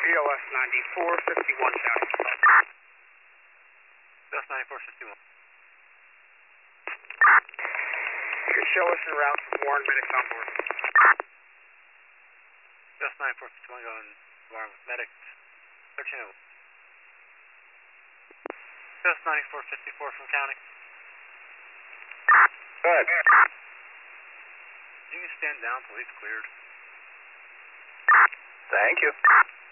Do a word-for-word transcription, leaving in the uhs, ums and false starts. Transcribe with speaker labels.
Speaker 1: B O S ninety-four fifty-one County.
Speaker 2: B O S ninety-four fifty-one.
Speaker 1: You can show us en route from Warren, medics on board.
Speaker 2: B O S ninety-four fifty-one going Warren with medics. thirteen oh. B O S ninety-four fifty-four from County.
Speaker 3: Good.
Speaker 2: You can stand down till he's cleared.
Speaker 3: Thank you.